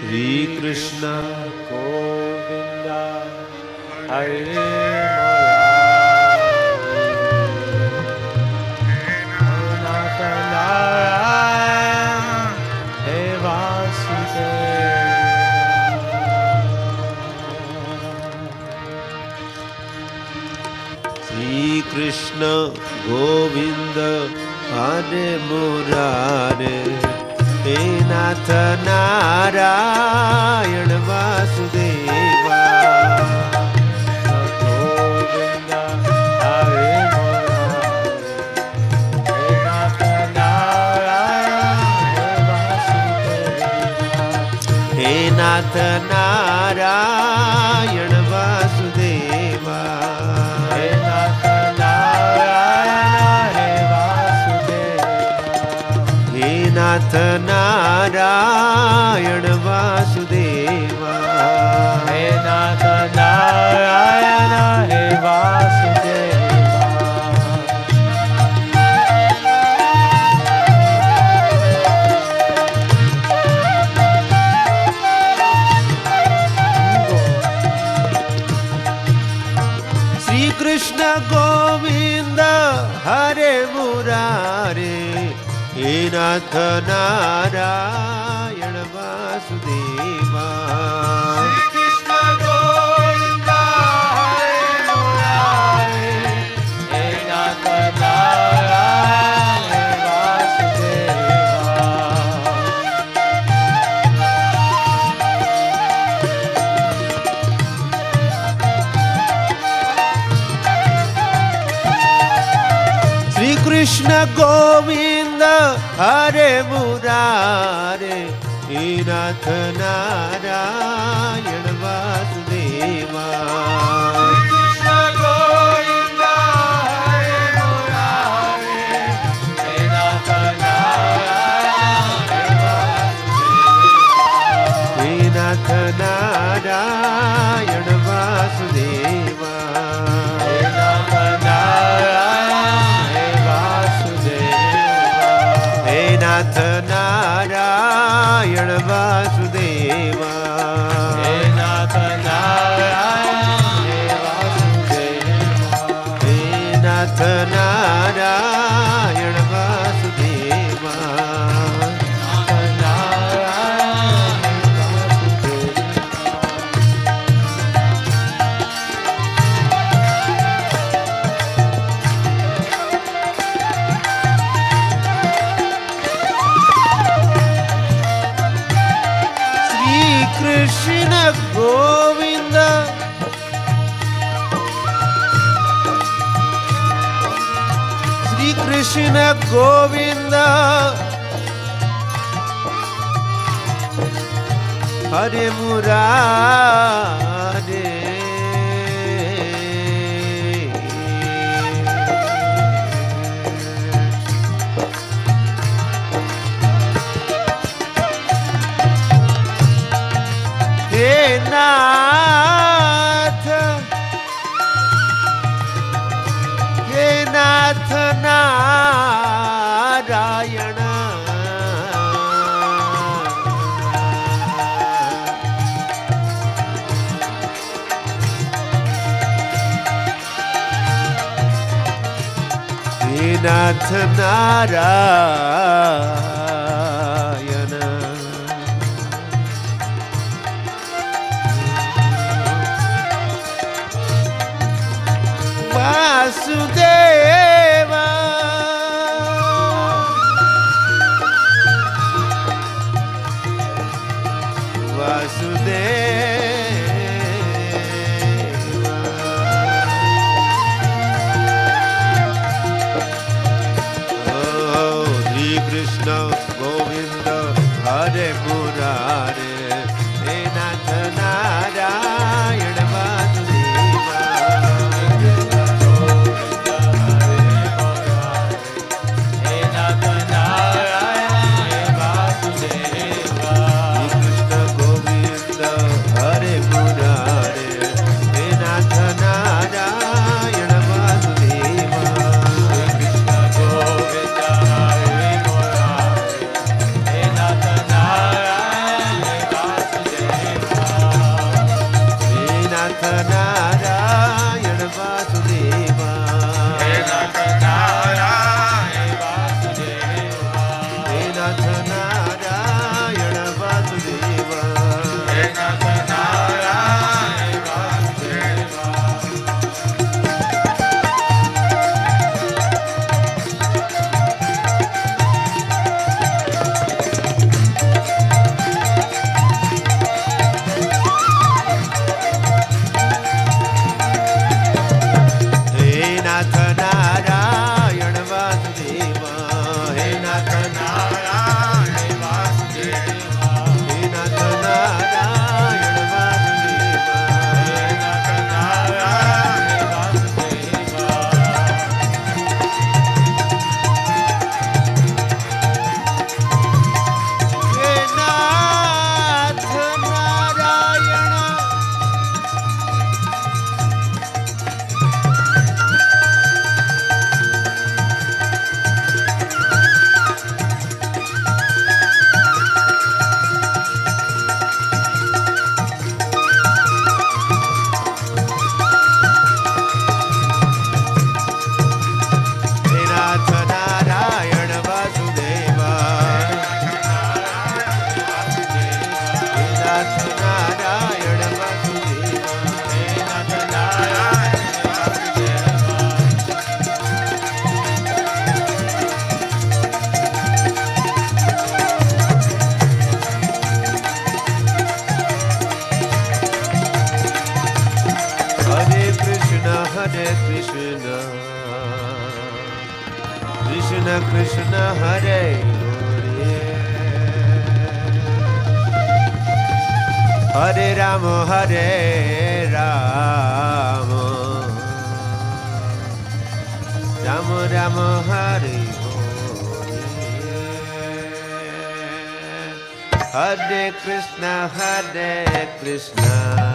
श्री कृष्ण गोविंद हरे नाथ नारायण हे वासुदेव। श्री कृष्ण गोविंद हरे मुरारे हे नाथ नारायण वासुदेवा। गोविंद हरे मुरारे हे नाथ नारायण हे वासुदेव। हे नाथ नारायण वासुदेवा। हे नाथ नारायण हे वासुदेव। हे नाथ नारायण वासुदेवा। हे नाथ नारायण हे वासुदेव। श्री कृष्ण गोविंद हरे मुरारे हे नाथ नारायण वासुदेवा। कृष्ण गोविंद हरे मुरारे हे नाथ नारायण हे वासुदेवा। श्री कृष्ण गोविंद हरे मुरारे हे नाथ नारायण वासुदेवा। कृष्ण गोविंद हरे मुरारे हे नाथ नारायण हे वासुदेवा। हे नाथ नारायण वासुदेवा। हे नाथ नारायण हे वासुदेवा। हे नाथ नारायण वासुदेवा। हे नाथ नारायण हे वासुदेवा। हे नाथ नारायण वासुदेवा। नाथ नारायण हे श्री कृष्ण गोविंद श्री कृष्ण गोविंद हरे मुरारे हे नाथ नारायण हे नाथ नारायण वासुदेवा। वासुदेवा। ओ श्री कृष्ण गोविंद हरे मुरारे हे नाथ नारायण वासुदेवा। हे नाथ नारायण हे वासुदेवा। कृष्ण गोविंद हरे मुरारे हे नाथ नारायण वासुदेवा। कृष्ण गोविंद हरे मुरारे हे नाथ Narayan Hare Krishna, Krishna Krishna Hare Hare, Hare Rama Hare Rama, Rama Rama Hare Hare, Hare Krishna Hare Krishna,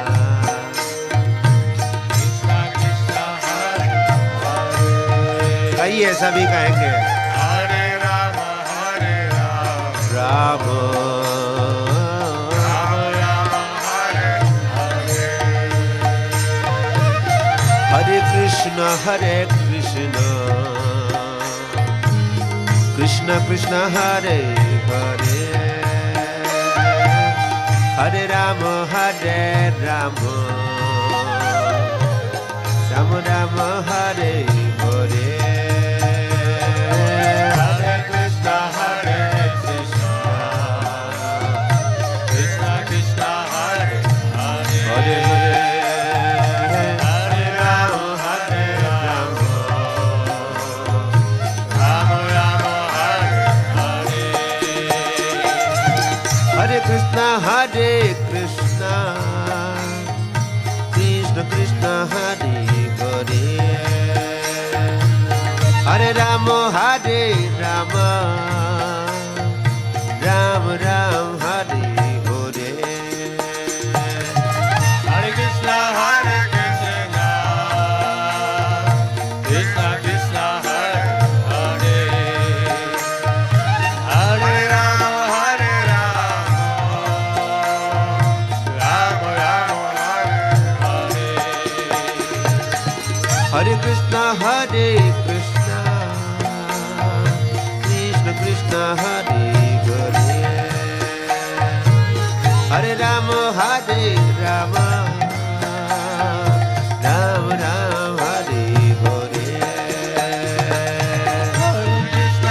कहिए सभी कहेंगे हरे राम राम राम राम हरे हरे, हरे कृष्ण कृष्ण कृष्ण हरे हरे, हरे राम राम राम राम हरे हरे, हरे कृष्ण कृष्ण कृष्ण हरे हरे, हरे हरे राम राम राम हरे हरे, हरे कृष्ण कृष्ण कृष्ण हरे हरे, हरे राम राम राम राम हरे हरे, हरे कृष्ण कृष्ण कृष्ण हरे हरे, हरे राम राम राम हरे हरे, हरे कृष्ण कृष्ण कृष्ण हरे हरे, हरे राम राम राम राम हरे हरे, हरे कृष्ण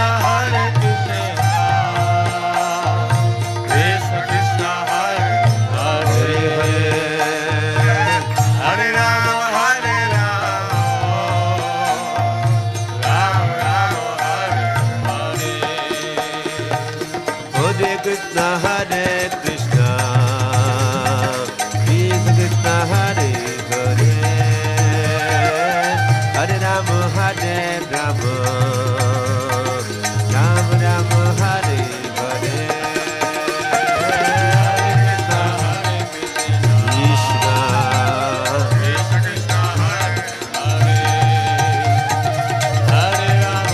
कृष्ण कृष्ण हरे हरे, हरे राम राम राम हरे हरे, हरे कृष्ण कृष्ण कृष्ण हरे हरे, हरे राम राम राम राम हरे हरे, कृष्ण कृष्ण कृष्ण हरे हरे, हरे राम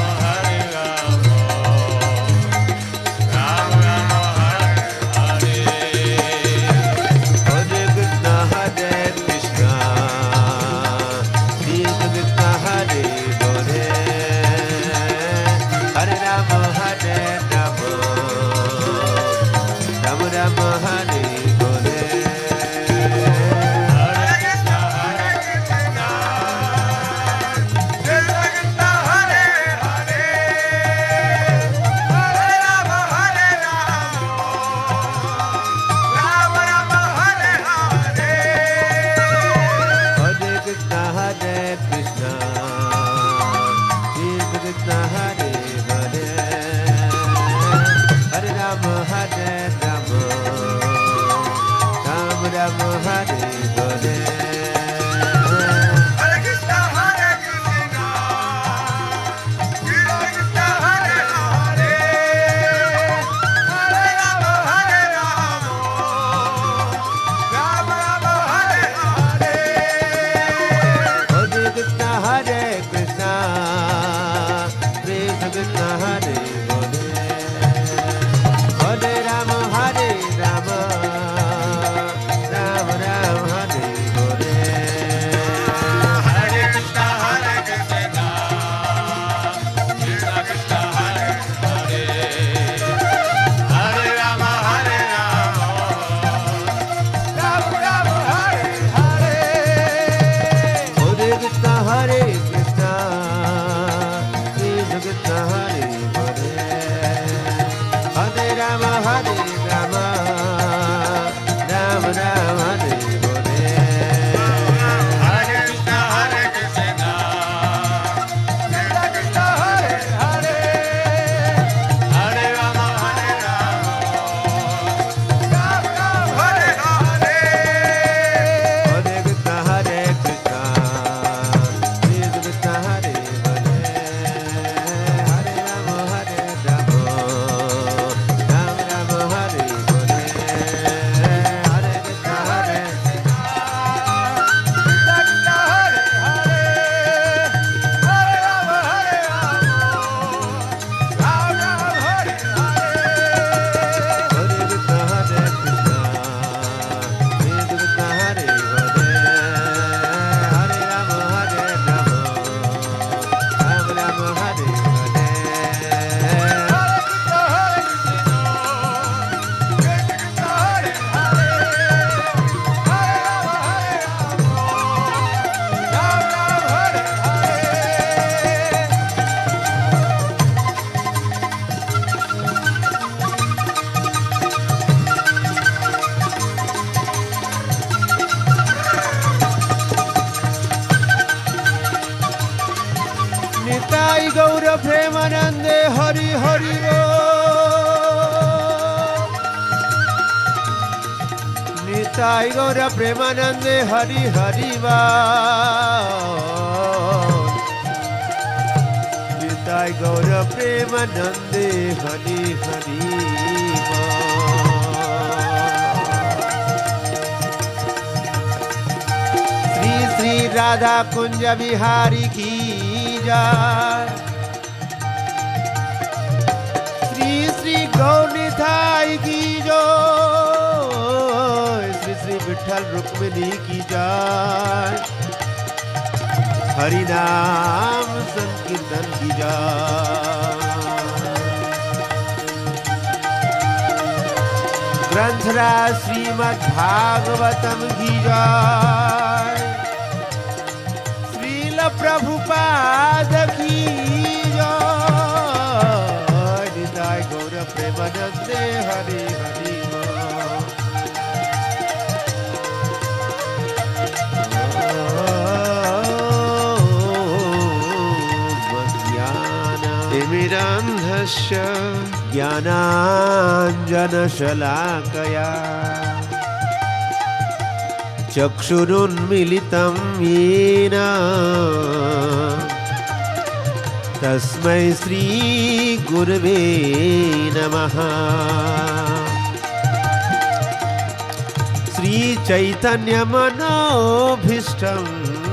राम राम हरे हरे, हरे कृष्ण कृष्ण कृष्ण हरे हरे, हरे राम राम राम हरे हरे, हरे कृष्ण कृष्ण कृष्ण हरे हरे, हरे राम राम राम हरे हरे, हरे कृष्ण कृष्ण कृष्ण हरे हरे, हरे राम राम राम हरे हरे, हरे कृष्ण कृष्ण हरे हरे, हरे राम राम राम हरे हरे, हरे कृष्ण कृष्ण कृष्ण हरे हरे, हरे राम राम राम राम हरे निताय गौर प्रेमानंदे हरि हरि बोल। निताय गौर प्रेमानंदे हरि हरि बोल। श्री श्री राधा कुंज बिहारी की जय। श्री श्री गौरनिताय की जय। श्री श्री विठल रुक्मिणी की जय। हरि नाम संकीर्तन की जय। ग्रंथराज श्रीमद् भागवतम की जय। श्रील प्रभुपाद की जय। निताय गौर प्रेमानंदे हरि हरि बोल। तिमिरान्धस्य ज्ञानाञ्जनशलाकया चक्षुरुन्मीलितं येन तस्मै श्रीगुरवे नमः। श्रीचैतन्यमनोभीष्टं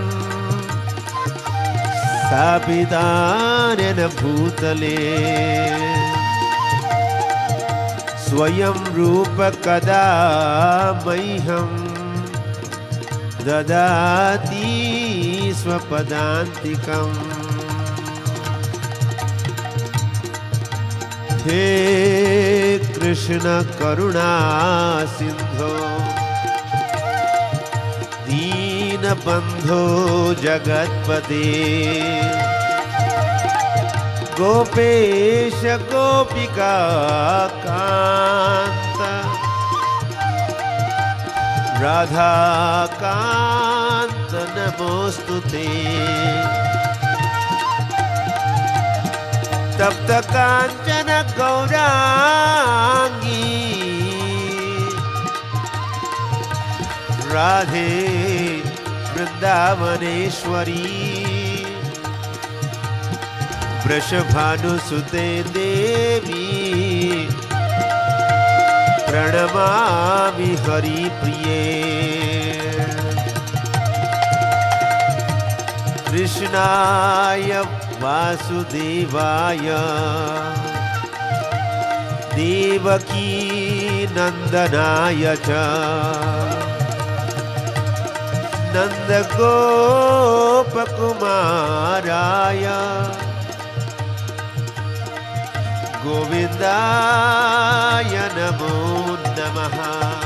स्थापितानेन भूतले स्वयं रूप कदा मह्यं ददाति स्वपदान्तिकम्। हे कृष्ण करुणा सिंधो दीनबंधो जगत्पते गोपेश गोपिका कांत राधा कांत नमोस्तुते। तप्त कांचन गौरांगी राधे वृंदावनेश्वरी वृषभानुसुते देवी प्रणमामि हरिप्रिये। कृष्णाय वासुदेवाय देवकी नंदनाय च नंदगोपकुमाराय गोविंदाय नमो नमः।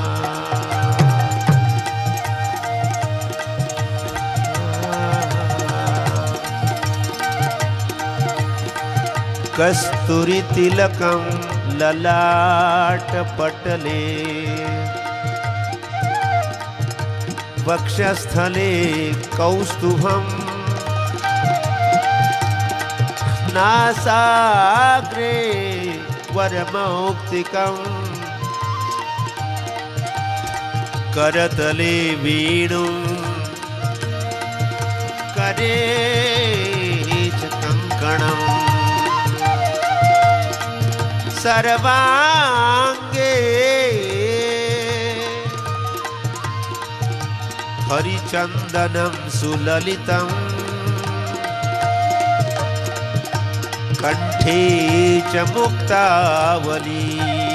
कस्तूरितिलकं ललाटपटले वक्षस्थले कौस्तुभं नासाग्रे वरमौक्तिकम् करतले वेणुं करे च कङ्कणम् सर्वांगे हरिचंदनं सुललितं कंठे च मुक्तावली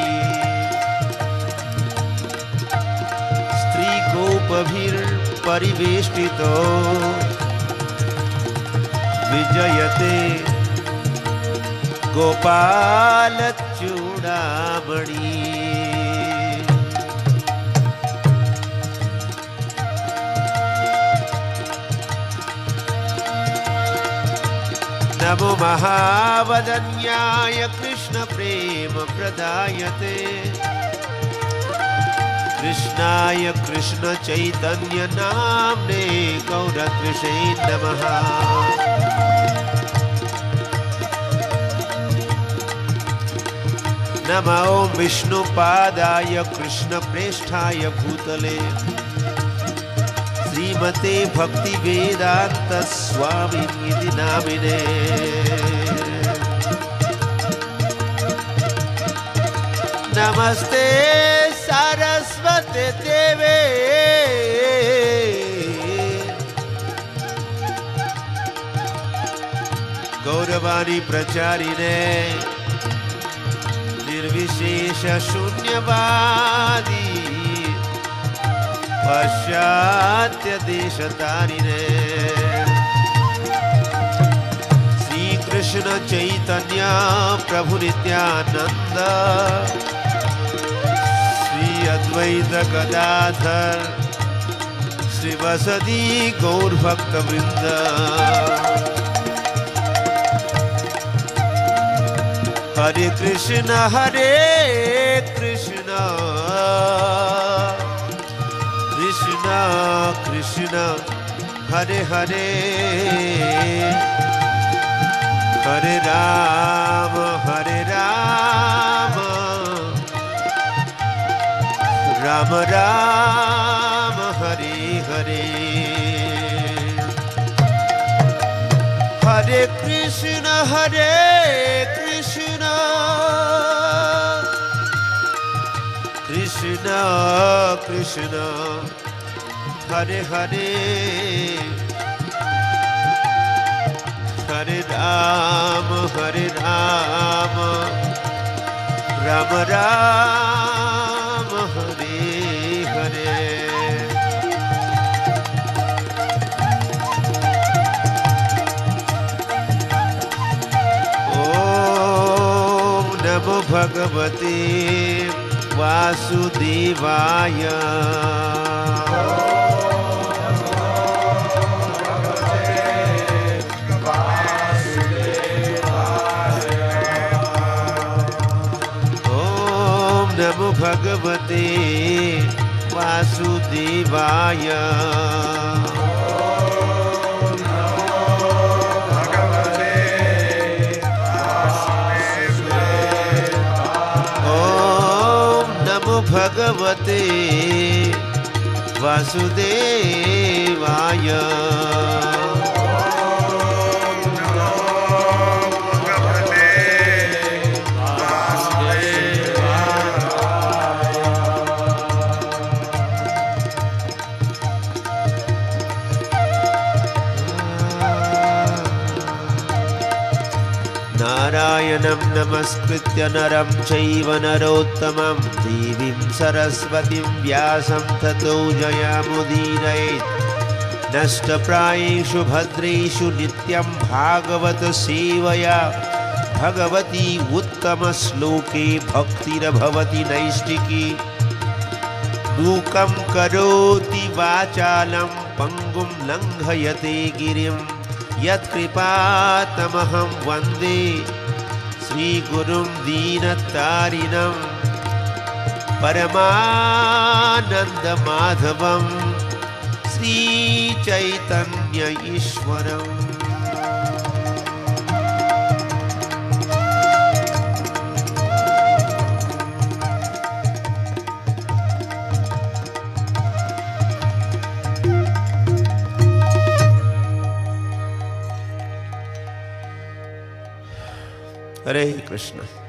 स्त्रीगोपभिर्परिवेष्टितो विजयते गोपालचूडामणि। नमो महावदन्याय कृष्ण प्रेम प्रदायते कृष्णाय कृष्ण चैतन्य नाम्ने गौरद्विषे नमः। नमो विष्णुपादाय कृष्णप्रेष्ठाय भूतले श्रीमते भक्तिवेदांत स्वामिनिधि नामिने नमस्ते सरस्वती देवे गौरवाणी प्रचारिणे निर्विशेष शून्यवादी पाश्चात्य देशतारिणे श्री कृष्ण चैतन्य प्रभु नित्यानंद श्री अद्वैत गदाधर श्रीवासदि गौर भक्त वृंद हरे कृष्ण कृष्ण कृष्ण हरे हरे हरे राम राम राम हरे हरे हरे कृष्ण कृष्ण कृष्ण हरे हरे हरे राम राम राम हरे हरे ओम नमो भगवते वासुदेवाय ओम नमो भगवते वासुदेवाय भगवते वासुदेवाय नारायणं नमस्कृत्य नरं चैव नरोत्तमं देवीं सरस्वतीं व्यासं ततो जयमुदीरयेत् नष्टप्रायेषु भद्रेषु नित्यं भागवत सेवया भगवती उत्तमश्लोके भक्तिर्भवति नैष्टिकी मूकं करोति वाचालं पङ्गुं लङ्घयते गिरिं यत्कृपातमहं वन्दे श्रीगुरुं दीनतारिणं परमानन्दमाधवं श्रीचैतन्य ईश्वरम्। हरे कृष्ण।